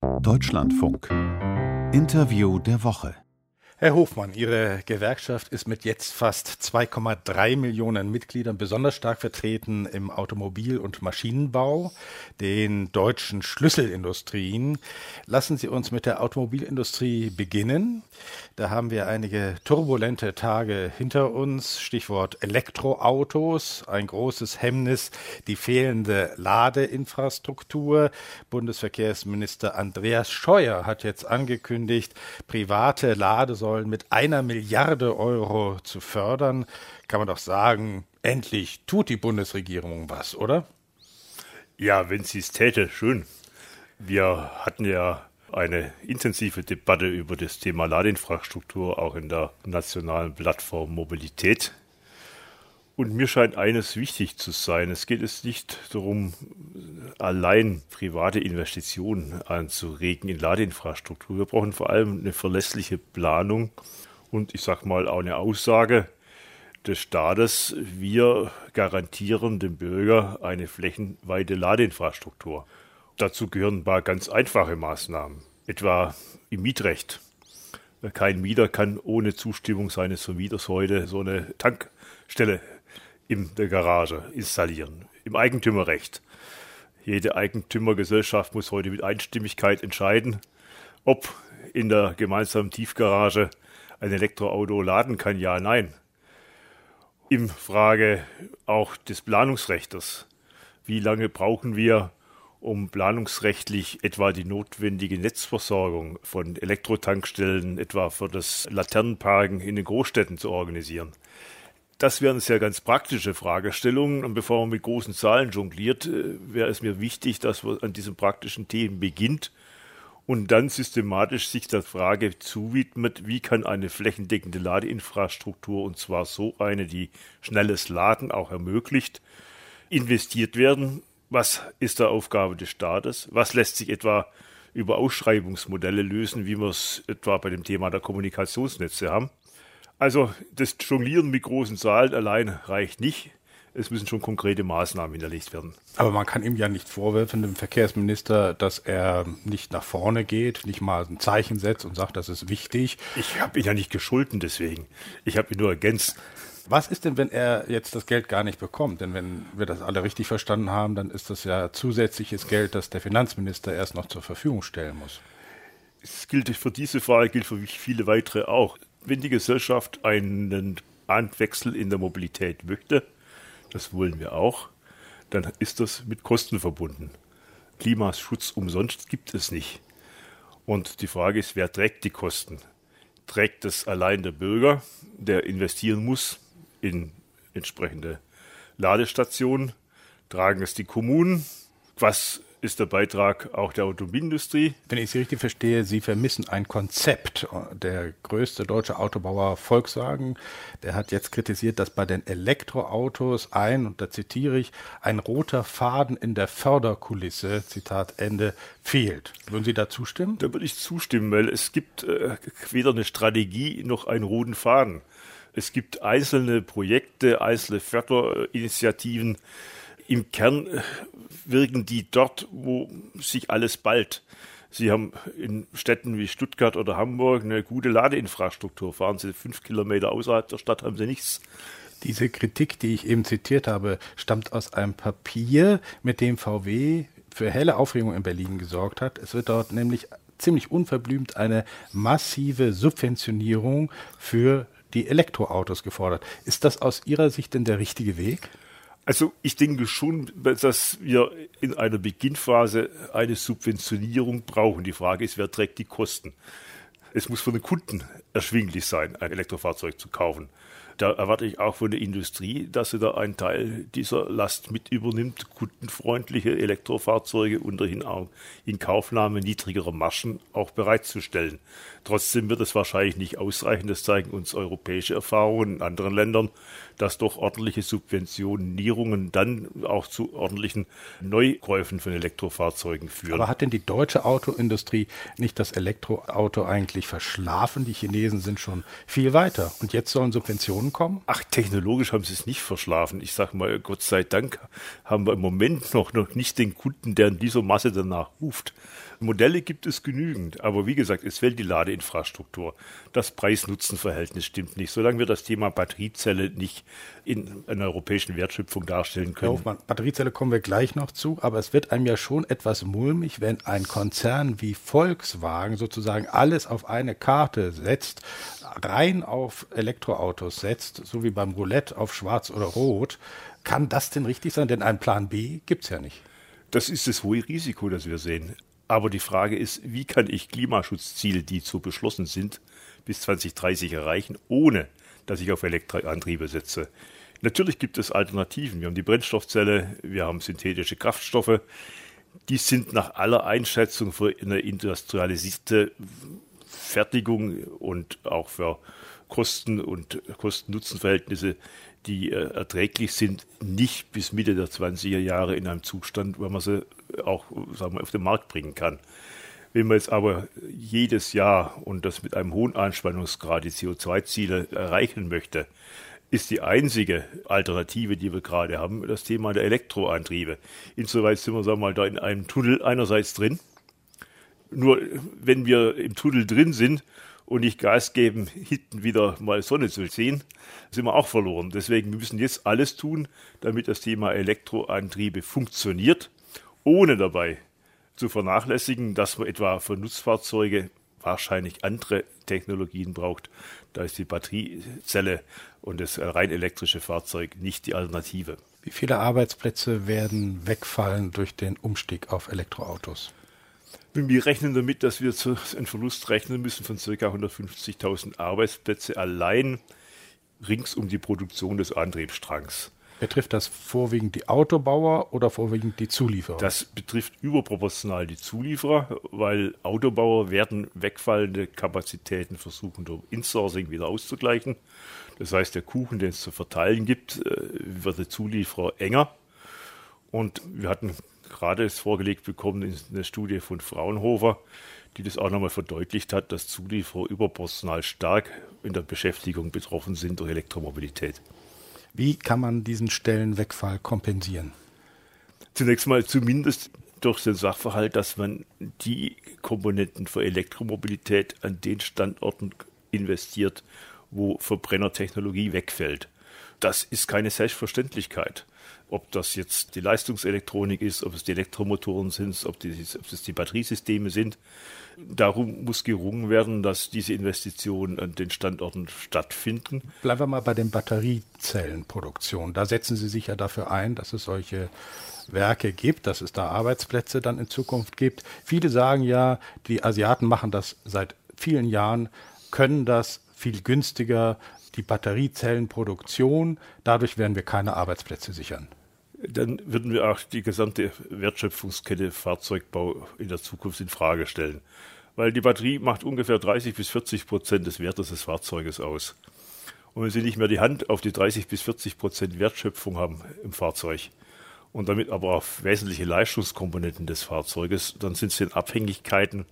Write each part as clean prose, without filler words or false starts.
Deutschlandfunk. Interview der Woche. Herr Hofmann, Ihre Gewerkschaft ist mit jetzt fast 2,3 Millionen Mitgliedern besonders stark vertreten im Automobil- und Maschinenbau, den deutschen Schlüsselindustrien. Lassen Sie uns mit der Automobilindustrie beginnen. Da haben wir einige turbulente Tage hinter uns. Stichwort Elektroautos, ein großes Hemmnis, die fehlende Ladeinfrastruktur. Bundesverkehrsminister Andreas Scheuer hat jetzt angekündigt, private Ladesäulen mit 1 Milliarde Euro zu fördern. Kann man doch sagen, endlich tut die Bundesregierung was, oder? Ja, wenn sie es täte, schön. Wir hatten ja eine intensive Debatte über das Thema Ladeinfrastruktur, auch in der nationalen Plattform Mobilität. Und mir scheint eines wichtig zu sein. Es geht jetzt nicht darum, allein private Investitionen anzuregen in Ladeinfrastruktur. Wir brauchen vor allem eine verlässliche Planung und ich sage mal auch eine Aussage des Staates. Wir garantieren dem Bürger eine flächenweite Ladeinfrastruktur. Dazu gehören ein paar ganz einfache Maßnahmen, etwa im Mietrecht. Kein Mieter kann ohne Zustimmung seines Vermieters heute so eine Tankstelle in der Garage installieren. Im Eigentümerrecht. Jede Eigentümergesellschaft muss heute mit Einstimmigkeit entscheiden, ob in der gemeinsamen Tiefgarage ein Elektroauto laden kann, ja, nein. Im Frage auch des Planungsrechts. Wie lange brauchen wir, um planungsrechtlich etwa die notwendige Netzversorgung von Elektrotankstellen, etwa für das Laternenparken in den Großstädten zu organisieren? Das wären sehr ganz praktische Fragestellungen. Und bevor man mit großen Zahlen jongliert, wäre es mir wichtig, dass man an diesen praktischen Themen beginnt und dann systematisch sich der Frage zuwidmet, wie kann eine flächendeckende Ladeinfrastruktur, und zwar so eine, die schnelles Laden auch ermöglicht, investiert werden. Was ist der Aufgabe des Staates? Was lässt sich etwa über Ausschreibungsmodelle lösen, wie wir es etwa bei dem Thema der Kommunikationsnetze haben? Also das Jonglieren mit großen Zahlen allein reicht nicht. Es müssen schon konkrete Maßnahmen hinterlegt werden. Aber man kann ihm ja nicht vorwerfen, dem Verkehrsminister, dass er nicht nach vorne geht, nicht mal ein Zeichen setzt und sagt, das ist wichtig. Ich habe ihn ja nicht gescholten deswegen. Ich habe ihn nur ergänzt. Was ist denn, wenn er jetzt das Geld gar nicht bekommt? Denn wenn wir das alle richtig verstanden haben, dann ist das ja zusätzliches Geld, das der Finanzminister erst noch zur Verfügung stellen muss. Es gilt für diese Frage, gilt für viele weitere auch. Wenn die Gesellschaft einen Anwechsel in der Mobilität möchte, das wollen wir auch, dann ist das mit Kosten verbunden. Klimaschutz umsonst gibt es nicht. Und die Frage ist, wer trägt die Kosten? Trägt es allein der Bürger, der investieren muss in entsprechende Ladestationen? Tragen es die Kommunen? Was ist der Beitrag auch der Automobilindustrie? Wenn ich Sie richtig verstehe, Sie vermissen ein Konzept. Der größte deutsche Autobauer Volkswagen, der hat jetzt kritisiert, dass bei den Elektroautos und da zitiere ich, ein roter Faden in der Förderkulisse, Zitat Ende, fehlt. Würden Sie da zustimmen? Da würde ich zustimmen, weil es gibt weder eine Strategie noch einen roten Faden. Es gibt einzelne Projekte, einzelne Förderinitiativen. Im Kern wirken die dort, wo sich alles ballt. Sie haben in Städten wie Stuttgart oder Hamburg eine gute Ladeinfrastruktur. Fahren Sie 5 Kilometer außerhalb der Stadt, haben Sie nichts. Diese Kritik, die ich eben zitiert habe, stammt aus einem Papier, mit dem VW für helle Aufregung in Berlin gesorgt hat. Es wird dort nämlich ziemlich unverblümt eine massive Subventionierung für die Elektroautos gefordert. Ist das aus Ihrer Sicht denn der richtige Weg? Also ich denke schon, dass wir in einer Beginnphase eine Subventionierung brauchen. Die Frage ist, wer trägt die Kosten? Es muss für den Kunden erschwinglich sein, ein Elektrofahrzeug zu kaufen. Da erwarte ich auch von der Industrie, dass sie da einen Teil dieser Last mit übernimmt, kundenfreundliche Elektrofahrzeuge unterhin auch in Kaufnahme niedrigerer Margen auch bereitzustellen. Trotzdem wird es wahrscheinlich nicht ausreichen, das zeigen uns europäische Erfahrungen in anderen Ländern, dass doch ordentliche Subventionierungen dann auch zu ordentlichen Neukäufen von Elektrofahrzeugen führen. Aber hat denn die deutsche Autoindustrie nicht das Elektroauto eigentlich verschlafen? Die Chinesen sind schon viel weiter und jetzt sollen Subventionen Innovationen kommen? Ach, technologisch haben sie es nicht verschlafen. Ich sage mal, Gott sei Dank haben wir im Moment noch nicht den Kunden, der in dieser Masse danach ruft. Modelle gibt es genügend, aber wie gesagt, es fehlt die Ladeinfrastruktur. Das Preis-Nutzen-Verhältnis stimmt nicht. Solange wir das Thema Batteriezelle nicht in einer europäischen Wertschöpfung darstellen können. Herr Hofmann, Batteriezelle kommen wir gleich noch zu, aber es wird einem ja schon etwas mulmig, wenn ein Konzern wie Volkswagen sozusagen alles auf eine Karte setzt, rein auf Elektroautos setzt, so wie beim Roulette auf Schwarz oder Rot. Kann das denn richtig sein? Denn einen Plan B gibt es ja nicht. Das ist das hohe Risiko, das wir sehen. Aber die Frage ist, wie kann ich Klimaschutzziele, die so beschlossen sind, bis 2030 erreichen, ohne dass ich auf Elektroantriebe setze? Natürlich gibt es Alternativen. Wir haben die Brennstoffzelle, wir haben synthetische Kraftstoffe. Die sind nach aller Einschätzung für eine industrialisierte Fertigung und auch für Kosten- und Kosten-Nutzen-Verhältnisse, die erträglich sind, nicht bis Mitte der 20er Jahre in einem Zustand, wo man sie auch, sagen wir, auf den Markt bringen kann. Wenn man jetzt aber jedes Jahr und das mit einem hohen Anspannungsgrad die CO2-Ziele erreichen möchte, ist die einzige Alternative, die wir gerade haben, das Thema der Elektroantriebe. Insoweit sind wir, sagen wir mal, da in einem Tunnel einerseits drin. Nur wenn wir im Tunnel drin sind und nicht Gas geben, hinten wieder mal Sonne zu sehen, sind wir auch verloren. Deswegen müssen wir jetzt alles tun, damit das Thema Elektroantriebe funktioniert, ohne dabei zu vernachlässigen, dass man etwa für Nutzfahrzeuge wahrscheinlich andere Technologien braucht. Da ist die Batteriezelle und das rein elektrische Fahrzeug nicht die Alternative. Wie viele Arbeitsplätze werden wegfallen durch den Umstieg auf Elektroautos? Wir rechnen damit, dass wir einen Verlust rechnen müssen von ca. 150.000 Arbeitsplätze allein rings um die Produktion des Antriebsstrangs. Betrifft das vorwiegend die Autobauer oder vorwiegend die Zulieferer? Das betrifft überproportional die Zulieferer, weil Autobauer werden wegfallende Kapazitäten versuchen, durch Insourcing wieder auszugleichen. Das heißt, der Kuchen, den es zu verteilen gibt, wird der Zulieferer enger. Und wir hatten gerade es vorgelegt bekommen in einer Studie von Fraunhofer, die das auch nochmal verdeutlicht hat, dass Zulieferer überproportional stark in der Beschäftigung betroffen sind durch Elektromobilität. Wie kann man diesen Stellenwegfall kompensieren? Zunächst mal zumindest durch den Sachverhalt, dass man die Komponenten für Elektromobilität an den Standorten investiert, wo Verbrennertechnologie wegfällt. Das ist keine Selbstverständlichkeit. Ob das jetzt die Leistungselektronik ist, ob es die Elektromotoren sind, ob es die Batteriesysteme sind. Darum muss gerungen werden, dass diese Investitionen an den Standorten stattfinden. Bleiben wir mal bei den Batteriezellenproduktionen. Da setzen Sie sich ja dafür ein, dass es solche Werke gibt, dass es da Arbeitsplätze dann in Zukunft gibt. Viele sagen ja, die Asiaten machen das seit vielen Jahren, können das viel günstiger, die Batteriezellenproduktion. Dadurch werden wir keine Arbeitsplätze sichern. Dann würden wir auch die gesamte Wertschöpfungskette Fahrzeugbau in der Zukunft in Frage stellen. Weil die Batterie macht ungefähr 30-40% des Wertes des Fahrzeuges aus. Und wenn Sie nicht mehr die Hand auf die 30-40% Wertschöpfung haben im Fahrzeug und damit aber auf wesentliche Leistungskomponenten des Fahrzeuges, dann sind Sie in Abhängigkeiten,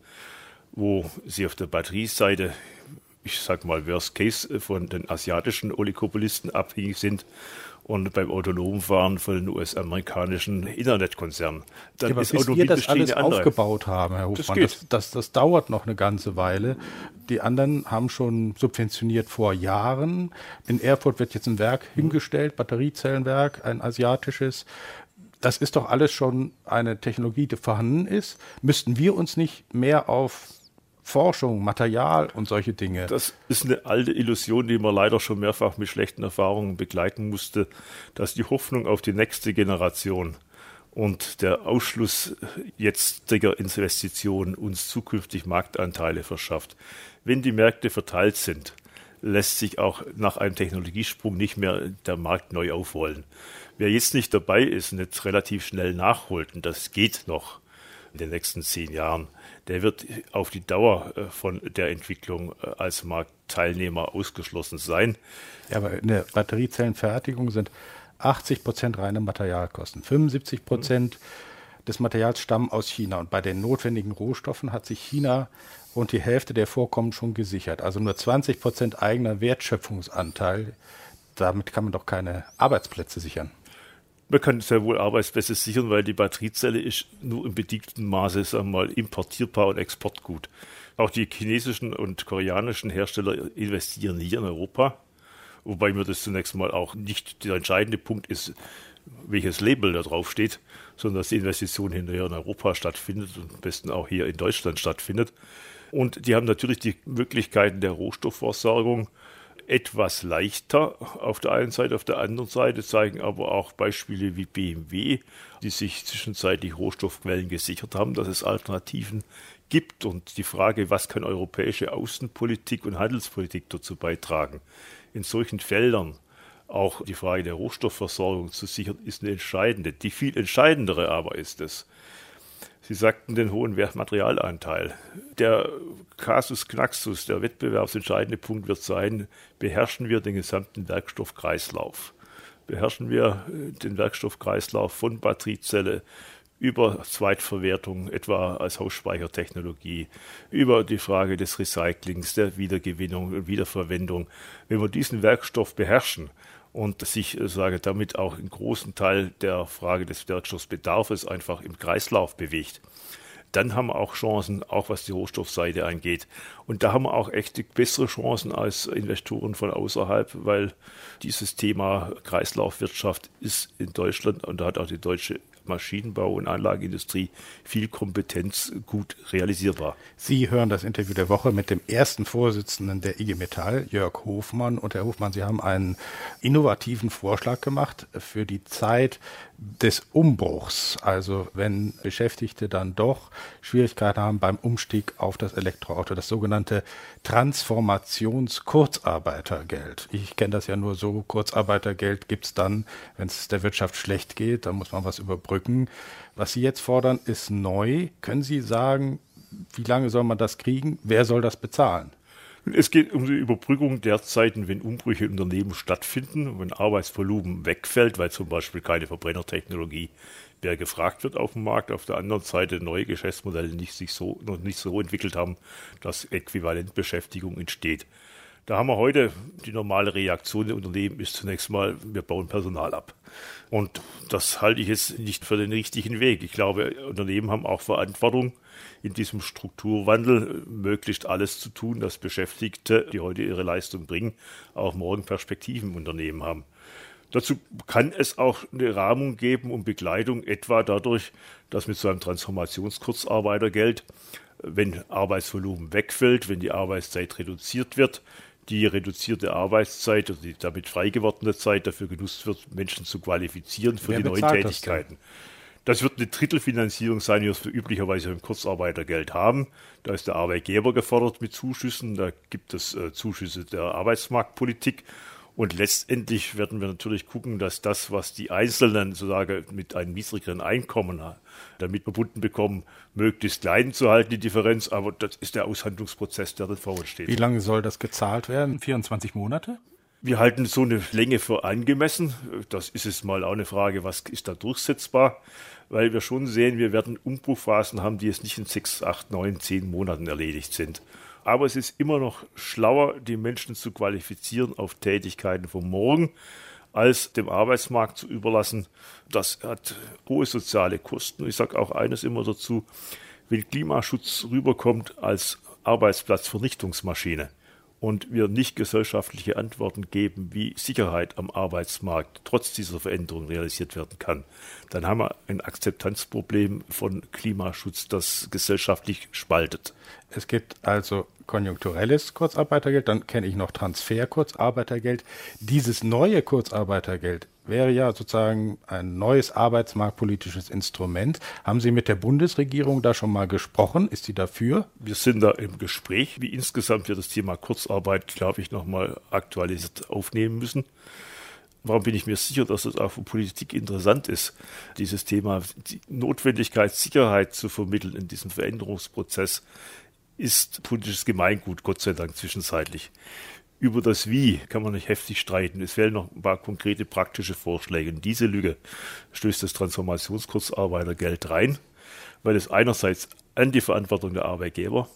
wo Sie auf der Batterieseite, ich sag mal Worst Case, von den asiatischen Oligopolisten abhängig sind und beim autonomen Fahren von den US-amerikanischen Internetkonzernen. Dann ja, aber ist bis wir das alles andere. aufgebaut haben, Herr Hofmann, das dauert noch eine ganze Weile. Die anderen haben schon subventioniert vor Jahren. In Erfurt wird jetzt ein Werk hingestellt, Batteriezellenwerk, ein asiatisches. Das ist doch alles schon eine Technologie, die vorhanden ist. Müssten wir uns nicht mehr auf Forschung, Material und solche Dinge. Das ist eine alte Illusion, die man leider schon mehrfach mit schlechten Erfahrungen begleiten musste, dass die Hoffnung auf die nächste Generation und der Ausschluss jetziger Investitionen uns zukünftig Marktanteile verschafft. Wenn die Märkte verteilt sind, lässt sich auch nach einem Technologiesprung nicht mehr der Markt neu aufrollen. Wer jetzt nicht dabei ist und jetzt relativ schnell nachholt, und das geht noch in den nächsten 10 Jahren, der wird auf die Dauer von der Entwicklung als Marktteilnehmer ausgeschlossen sein. Ja, aber in der Batteriezellenfertigung sind 80% reine Materialkosten. 75% des Materials stammen aus China. Und bei den notwendigen Rohstoffen hat sich China rund die Hälfte der Vorkommen schon gesichert. Also nur 20% eigener Wertschöpfungsanteil damit kann man doch keine Arbeitsplätze sichern. Man kann sehr wohl Arbeitsplätze sichern, weil die Batteriezelle ist nur im bedingten Maße, sagen wir mal, importierbar und Exportgut. Auch die chinesischen und koreanischen Hersteller investieren hier in Europa, wobei mir das zunächst mal auch nicht der entscheidende Punkt ist, welches Label da drauf steht, sondern dass die Investition hinterher in Europa stattfindet und am besten auch hier in Deutschland stattfindet. Und die haben natürlich die Möglichkeiten der Rohstoffversorgung etwas leichter auf der einen Seite, auf der anderen Seite zeigen aber auch Beispiele wie BMW, die sich zwischenzeitlich Rohstoffquellen gesichert haben, dass es Alternativen gibt. Und die Frage, was kann europäische Außenpolitik und Handelspolitik dazu beitragen, in solchen Feldern auch die Frage der Rohstoffversorgung zu sichern, ist eine entscheidende. Die viel entscheidendere aber ist es, Sie sagten den hohen Materialanteil. Der Kasus Knaxus, der wettbewerbsentscheidende Punkt wird sein, beherrschen wir den gesamten Werkstoffkreislauf. Beherrschen wir den Werkstoffkreislauf von Batteriezelle über Zweitverwertung, etwa als Hausspeichertechnologie, über die Frage des Recyclings, der Wiedergewinnung und Wiederverwendung. Wenn wir diesen Werkstoff beherrschen und sich, damit auch einen großen Teil der Frage des Werkstoffbedarfs einfach im Kreislauf bewegt, dann haben wir auch Chancen, auch was die Rohstoffseite angeht. Und da haben wir auch echt bessere Chancen als Investoren von außerhalb, weil dieses Thema Kreislaufwirtschaft ist in Deutschland, und da hat auch die deutsche Maschinenbau- und Anlagenindustrie viel Kompetenz gut realisierbar. Sie hören das Interview der Woche mit dem ersten Vorsitzenden der IG Metall, Jörg Hofmann. Und Herr Hofmann, Sie haben einen innovativen Vorschlag gemacht für die Zeit des Umbruchs. Also wenn Beschäftigte dann doch Schwierigkeiten haben beim Umstieg auf das Elektroauto, das sogenannte Transformations-Kurzarbeitergeld. Ich kenne das ja nur so, Kurzarbeitergeld gibt es dann, wenn es der Wirtschaft schlecht geht, dann muss man was überbrücken. Was Sie jetzt fordern, ist neu. Können Sie sagen, wie lange soll man das kriegen? Wer soll das bezahlen? Es geht um die Überbrückung der Zeiten, wenn Umbrüche in Unternehmen stattfinden, wenn Arbeitsvolumen wegfällt, weil zum Beispiel keine Verbrennertechnologie mehr gefragt wird auf dem Markt. Auf der anderen Seite neue Geschäftsmodelle noch nicht so entwickelt haben, dass Äquivalentbeschäftigung entsteht. Da haben wir heute die normale Reaktion der Unternehmen ist zunächst mal, wir bauen Personal ab. Und das halte ich jetzt nicht für den richtigen Weg. Ich glaube, Unternehmen haben auch Verantwortung, in diesem Strukturwandel möglichst alles zu tun, dass Beschäftigte, die heute ihre Leistung bringen, auch morgen Perspektiven im Unternehmen haben. Dazu kann es auch eine Rahmung geben und Begleitung, etwa dadurch, dass mit so einem Transformationskurzarbeitergeld, wenn Arbeitsvolumen wegfällt, wenn die Arbeitszeit reduziert wird, die reduzierte Arbeitszeit oder die damit frei gewordene Zeit dafür genutzt wird, Menschen zu qualifizieren für die neuen Tätigkeiten. Das wird eine Drittelfinanzierung sein, wie wir es üblicherweise im Kurzarbeitergeld haben. Da ist der Arbeitgeber gefordert mit Zuschüssen, da gibt es Zuschüsse der Arbeitsmarktpolitik. Und letztendlich werden wir natürlich gucken, dass das, was die Einzelnen sozusagen mit einem niedrigeren Einkommen damit verbunden bekommen, möglichst klein zu halten, die Differenz. Aber das ist der Aushandlungsprozess, der da vor uns steht. Wie lange soll das gezahlt werden? 24 Monate? Wir halten so eine Länge für angemessen. Das ist jetzt mal auch eine Frage, was ist da durchsetzbar? Weil wir schon sehen, wir werden Umbruchphasen haben, die jetzt nicht in 6, 8, 9, 10 Monaten erledigt sind. Aber es ist immer noch schlauer, die Menschen zu qualifizieren auf Tätigkeiten von morgen, als dem Arbeitsmarkt zu überlassen. Das hat hohe soziale Kosten. Ich sage auch eines immer dazu, wenn Klimaschutz rüberkommt als Arbeitsplatzvernichtungsmaschine und wir nicht gesellschaftliche Antworten geben, wie Sicherheit am Arbeitsmarkt trotz dieser Veränderung realisiert werden kann, dann haben wir ein Akzeptanzproblem von Klimaschutz, das gesellschaftlich spaltet. Es gibt also konjunkturelles Kurzarbeitergeld, dann kenne ich noch Transfer-Kurzarbeitergeld. Dieses neue Kurzarbeitergeld wäre ja sozusagen ein neues arbeitsmarktpolitisches Instrument. Haben Sie mit der Bundesregierung da schon mal gesprochen? Ist sie dafür? Wir sind da im Gespräch, wie insgesamt wir das Thema Kurzarbeit, glaube ich, nochmal aktualisiert aufnehmen müssen. Warum bin ich mir sicher, dass es auch für Politik interessant ist, dieses Thema, die Notwendigkeit, Sicherheit zu vermitteln in diesem Veränderungsprozess, ist politisches Gemeingut, Gott sei Dank zwischenzeitlich. Über das Wie kann man nicht heftig streiten. Es fehlen noch ein paar konkrete praktische Vorschläge. In diese Lücke stößt das Transformationskurzarbeitergeld rein, weil es einerseits an die Verantwortung der Arbeitgeber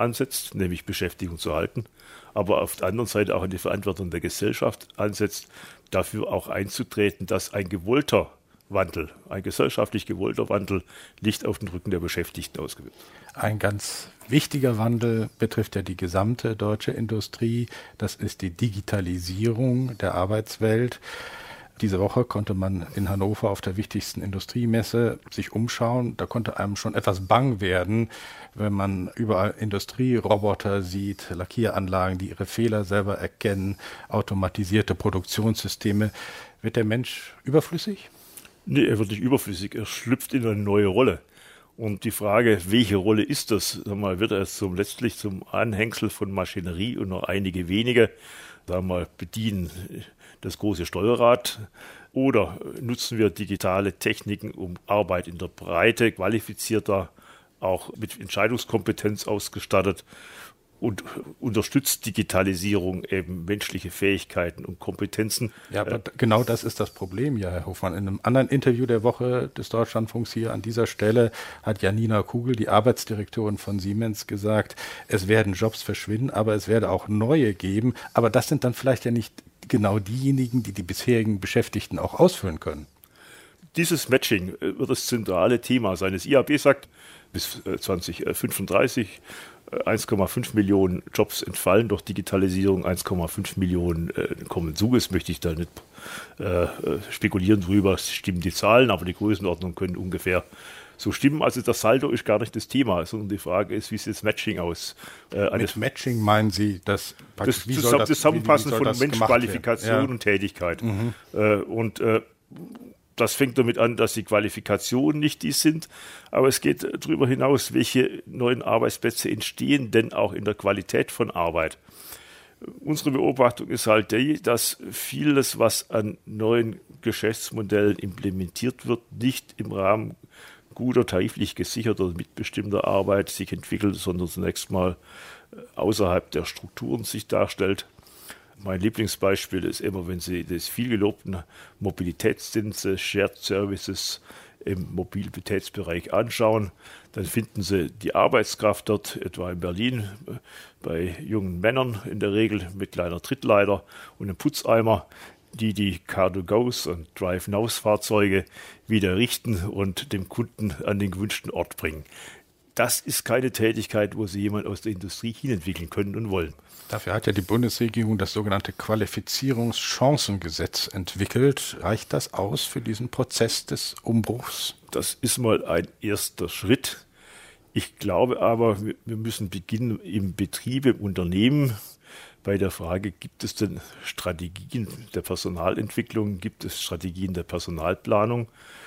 ansetzt, nämlich Beschäftigung zu halten, aber auf der anderen Seite auch in die Verantwortung der Gesellschaft ansetzt, dafür auch einzutreten, dass ein gewollter Wandel, ein gesellschaftlich gewollter Wandel nicht auf den Rücken der Beschäftigten ausgeübt wird. Ein ganz wichtiger Wandel betrifft ja die gesamte deutsche Industrie. Das ist die Digitalisierung der Arbeitswelt. Diese Woche konnte man in Hannover auf der wichtigsten Industriemesse sich umschauen. Da konnte einem schon etwas bang werden, wenn man überall Industrieroboter sieht, Lackieranlagen, die ihre Fehler selber erkennen, automatisierte Produktionssysteme. Wird der Mensch überflüssig? Nee, er wird nicht überflüssig. Er schlüpft in eine neue Rolle. Und die Frage, welche Rolle ist das? Wird er letztlich zum Anhängsel von Maschinerie und noch einige wenige, bedienen das große Steuerrad? Oder nutzen wir digitale Techniken, um Arbeit in der Breite, qualifizierter, auch mit Entscheidungskompetenz ausgestattet, und unterstützt Digitalisierung eben menschliche Fähigkeiten und Kompetenzen. Ja, aber genau das ist das Problem, ja, Herr Hofmann. In einem anderen Interview der Woche des Deutschlandfunks hier an dieser Stelle hat Janina Kugel, die Arbeitsdirektorin von Siemens, gesagt, es werden Jobs verschwinden, aber es werde auch neue geben. Aber das sind dann vielleicht ja nicht genau diejenigen, die die bisherigen Beschäftigten auch ausfüllen können. Dieses Matching wird das zentrale Thema sein. Das IAB sagt, bis 2035 1,5 Millionen Jobs entfallen durch Digitalisierung, 1,5 Millionen kommen zu. Das möchte ich da nicht spekulieren drüber, es stimmen die Zahlen, aber die Größenordnungen können ungefähr so stimmen. Also das Saldo ist gar nicht das Thema, sondern die Frage ist, wie sieht das Matching aus? Mit Matching meinen Sie, das Zusammenfassen von Menschqualifikation ja. und Tätigkeit. Das fängt damit an, dass die Qualifikationen nicht die sind, aber es geht darüber hinaus, welche neuen Arbeitsplätze entstehen denn auch in der Qualität von Arbeit. Unsere Beobachtung ist halt die, dass vieles, was an neuen Geschäftsmodellen implementiert wird, nicht im Rahmen guter, tariflich gesicherter, mitbestimmter Arbeit sich entwickelt, sondern zunächst mal außerhalb der Strukturen sich darstellt. Mein Lieblingsbeispiel ist immer, wenn Sie das viel gelobten Mobilitätsdienste, Shared Services im Mobilitätsbereich anschauen, dann finden Sie die Arbeitskraft dort, etwa in Berlin, bei jungen Männern in der Regel mit kleiner Trittleiter und einem Putzeimer, die Car2Gos und Drive-Nows-Fahrzeuge wieder richten und dem Kunden an den gewünschten Ort bringen. Das ist keine Tätigkeit, wo Sie jemand aus der Industrie hinentwickeln können und wollen. Dafür hat ja die Bundesregierung das sogenannte Qualifizierungschancengesetz entwickelt. Reicht das aus für diesen Prozess des Umbruchs? Das ist mal ein erster Schritt. Ich glaube aber, wir müssen beginnen im Betrieb, im Unternehmen, bei der Frage, gibt es denn Strategien der Personalentwicklung, gibt es Strategien der Personalplanung?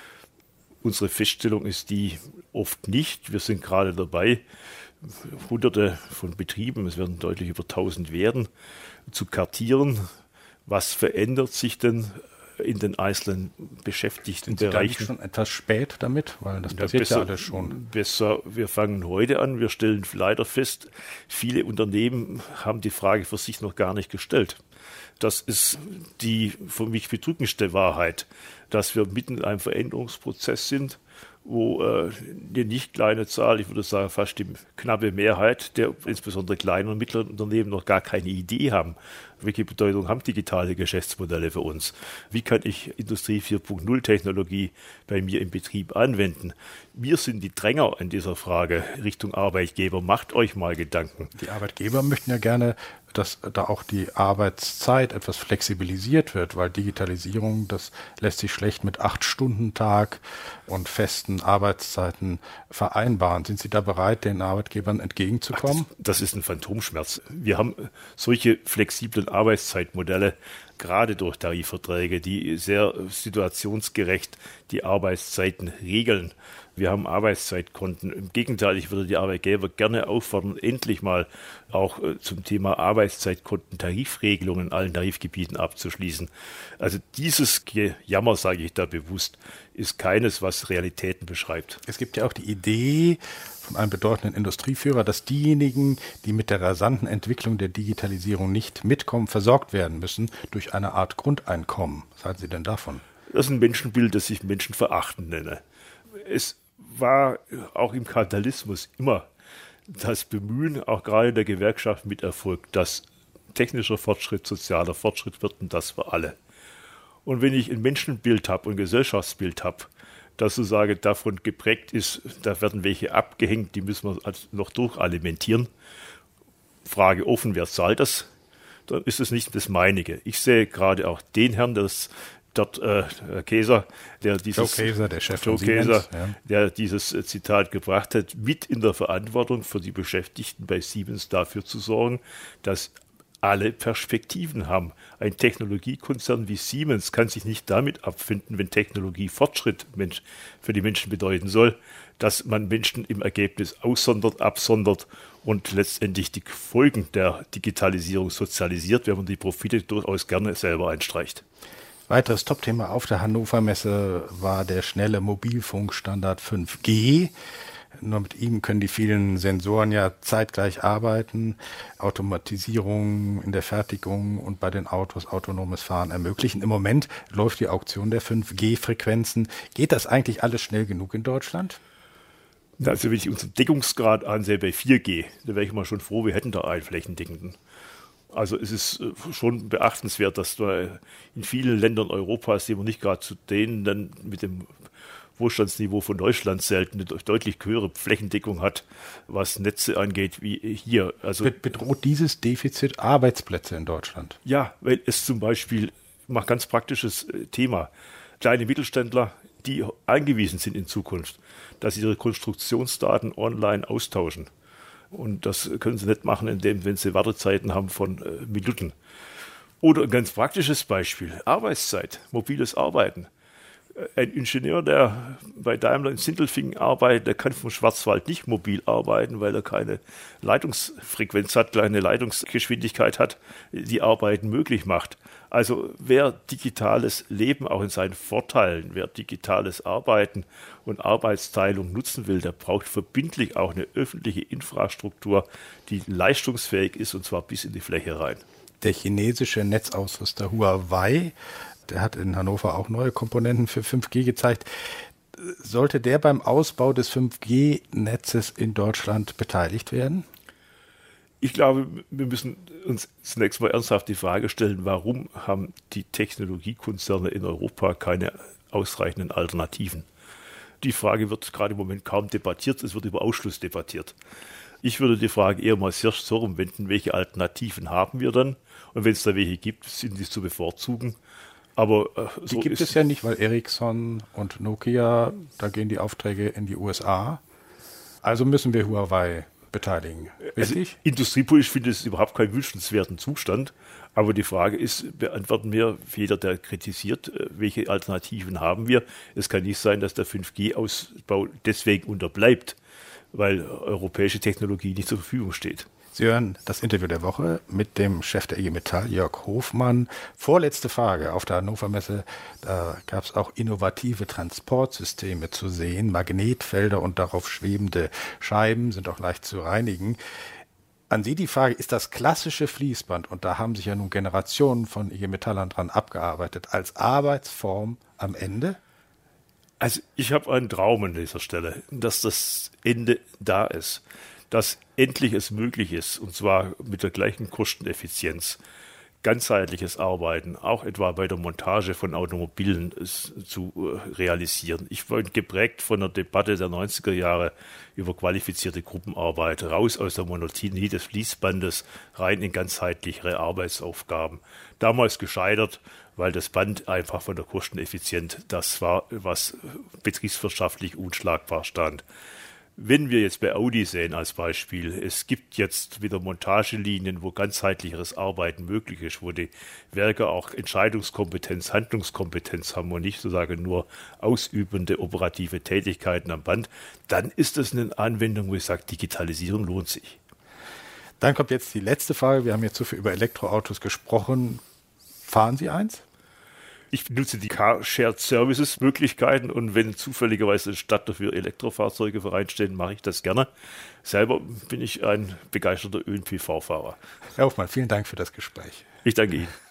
Unsere Feststellung ist die oft nicht. Wir sind gerade dabei, Hunderte von Betrieben, es werden deutlich über 1000 werden, zu kartieren. Was verändert sich denn in den einzelnen beschäftigten Bereichen? Sind Sie da nicht schon etwas spät damit? Weil das passiert ja alles schon. Besser, wir fangen heute an. Wir stellen leider fest, viele Unternehmen haben die Frage für sich noch gar nicht gestellt. Das ist die für mich bedrückendste Wahrheit, dass wir mitten in einem Veränderungsprozess sind, wo eine nicht kleine Zahl, ich würde sagen fast die knappe Mehrheit der insbesondere kleinen und mittleren Unternehmen noch gar keine Idee haben, welche Bedeutung haben digitale Geschäftsmodelle für uns. Wie kann ich Industrie 4.0 Technologie bei mir im Betrieb anwenden? Wir sind die Dränger in dieser Frage Richtung Arbeitgeber. Macht euch mal Gedanken. Die Arbeitgeber möchten ja gerne, dass da auch die Arbeitszeit etwas flexibilisiert wird, weil Digitalisierung, das lässt sich schlecht mit 8-Stunden-Tag und festen Arbeitszeiten vereinbaren. Sind Sie da bereit, den Arbeitgebern entgegenzukommen? Das ist ein Phantomschmerz. Wir haben solche flexiblen Arbeitszeitmodelle, gerade durch Tarifverträge, die sehr situationsgerecht die Arbeitszeiten regeln. Wir haben Arbeitszeitkonten. Im Gegenteil, ich würde die Arbeitgeber gerne auffordern, endlich mal auch zum Thema Arbeitszeitkonten Tarifregelungen in allen Tarifgebieten abzuschließen. Also dieses Gejammer, sage ich da bewusst, ist keines, was Realitäten beschreibt. Es gibt ja auch die Idee von einem bedeutenden Industrieführer, dass diejenigen, die mit der rasanten Entwicklung der Digitalisierung nicht mitkommen, versorgt werden müssen durch eine Art Grundeinkommen. Was halten Sie denn davon? Das ist ein Menschenbild, das ich menschenverachtend nenne. Es war auch im Kapitalismus immer das Bemühen, auch gerade der Gewerkschaft mit Erfolg, dass technischer Fortschritt, sozialer Fortschritt wird und das für alle. Und wenn ich ein Menschenbild habe und ein Gesellschaftsbild habe, das sozusagen davon geprägt ist, da werden welche abgehängt, die müssen wir noch durchalimentieren. Frage offen, wer zahlt das? Dann ist es nicht das meinige. Ich sehe gerade auch den Herrn, dort Käser, der dieses Joe Käser, der Chef Joe von Siemens, Käser, ja. der dieses Zitat gebracht hat, mit in der Verantwortung für die Beschäftigten bei Siemens dafür zu sorgen, dass alle Perspektiven haben. Ein Technologiekonzern wie Siemens kann sich nicht damit abfinden, wenn Technologie Fortschritt für die Menschen bedeuten soll, dass man Menschen im Ergebnis aussondert, absondert und letztendlich die Folgen der Digitalisierung sozialisiert, wenn man die Profite durchaus gerne selber einstreicht. Weiteres Topthema auf der Hannover Messe war der schnelle Mobilfunkstandard 5G. Nur mit ihm können die vielen Sensoren ja zeitgleich arbeiten, Automatisierung in der Fertigung und bei den Autos autonomes Fahren ermöglichen. Im Moment läuft die Auktion der 5G-Frequenzen. Geht das eigentlich alles schnell genug in Deutschland? Also wenn ich unseren Deckungsgrad ansehe bei 4G, da wäre ich mal schon froh, wir hätten da einen flächendeckenden. Also es ist schon beachtenswert, dass da in vielen Ländern Europas, die man nicht gerade zu denen dann mit dem Wohlstandsniveau von Deutschland selten eine deutlich höhere Flächendeckung hat, was Netze angeht, wie hier. Also bedroht dieses Defizit Arbeitsplätze in Deutschland? Ja, weil es zum Beispiel, macht ganz praktisches Thema, kleine Mittelständler, die angewiesen sind in Zukunft, dass sie ihre Konstruktionsdaten online austauschen. Und das können sie nicht machen, wenn sie Wartezeiten haben von Minuten. Oder ein ganz praktisches Beispiel, Arbeitszeit, mobiles Arbeiten. Ein Ingenieur, der bei Daimler in Sindelfingen arbeitet, der kann vom Schwarzwald nicht mobil arbeiten, weil er keine Leitungsfrequenz hat, keine Leitungsgeschwindigkeit hat, die Arbeiten möglich macht. Also wer digitales Leben auch in seinen Vorteilen, wer digitales Arbeiten und Arbeitsteilung nutzen will, der braucht verbindlich auch eine öffentliche Infrastruktur, die leistungsfähig ist, und zwar bis in die Fläche rein. Der chinesische Netzausrüster Huawei, der hat in Hannover auch neue Komponenten für 5G gezeigt. Sollte der beim Ausbau des 5G-Netzes in Deutschland beteiligt werden? Ich glaube, wir müssen uns zunächst mal ernsthaft die Frage stellen, warum haben die Technologiekonzerne in Europa keine ausreichenden Alternativen? Die Frage wird gerade im Moment kaum debattiert, es wird über Ausschluss debattiert. Ich würde die Frage eher mal sehr so rumwenden, welche Alternativen haben wir dann? Und wenn es da welche gibt, sind die zu bevorzugen. Aber die gibt es ja nicht, weil Ericsson und Nokia, da gehen die Aufträge in die USA. Also müssen wir Huawei beteiligen. Richtig? Also, industriepolitisch finde ich es überhaupt keinen wünschenswerten Zustand. Aber die Frage ist, beantworten wir, jeder, der kritisiert, welche Alternativen haben wir? Es kann nicht sein, dass der 5G-Ausbau deswegen unterbleibt, weil europäische Technologie nicht zur Verfügung steht. Sie hören das Interview der Woche mit dem Chef der IG Metall, Jörg Hofmann. Vorletzte Frage auf der Hannover Messe. Da gab es auch innovative Transportsysteme zu sehen. Magnetfelder und darauf schwebende Scheiben sind auch leicht zu reinigen. An Sie die Frage, ist das klassische Fließband, und da haben sich ja nun Generationen von IG Metallern dran abgearbeitet, als Arbeitsform am Ende? Also ich habe einen Traum an dieser Stelle, dass das Ende da ist. Dass endlich es möglich ist, und zwar mit der gleichen Kosteneffizienz, ganzheitliches Arbeiten, auch etwa bei der Montage von Automobilen zu realisieren. Ich war geprägt von der Debatte der 90er Jahre über qualifizierte Gruppenarbeit, raus aus der Monotonie des Fließbandes, rein in ganzheitlichere Arbeitsaufgaben. Damals gescheitert, weil das Band einfach von der Kosteneffizienz das war, was betriebswirtschaftlich unschlagbar stand. Wenn wir jetzt bei Audi sehen als Beispiel, es gibt jetzt wieder Montagelinien, wo ganzheitlicheres Arbeiten möglich ist, wo die Werke auch Entscheidungskompetenz, Handlungskompetenz haben und nicht sozusagen nur ausübende operative Tätigkeiten am Band, dann ist das eine Anwendung, wo ich sage, Digitalisierung lohnt sich. Dann kommt jetzt die letzte Frage. Wir haben jetzt so viel über Elektroautos gesprochen. Fahren Sie eins? Ich nutze die Car-Shared-Services-Möglichkeiten und wenn zufälligerweise eine Stadt dafür Elektrofahrzeuge bereitstehen, mache ich das gerne. Selber bin ich ein begeisterter ÖPNV-Fahrer. Herr Hofmann, vielen Dank für das Gespräch. Ich danke Ihnen.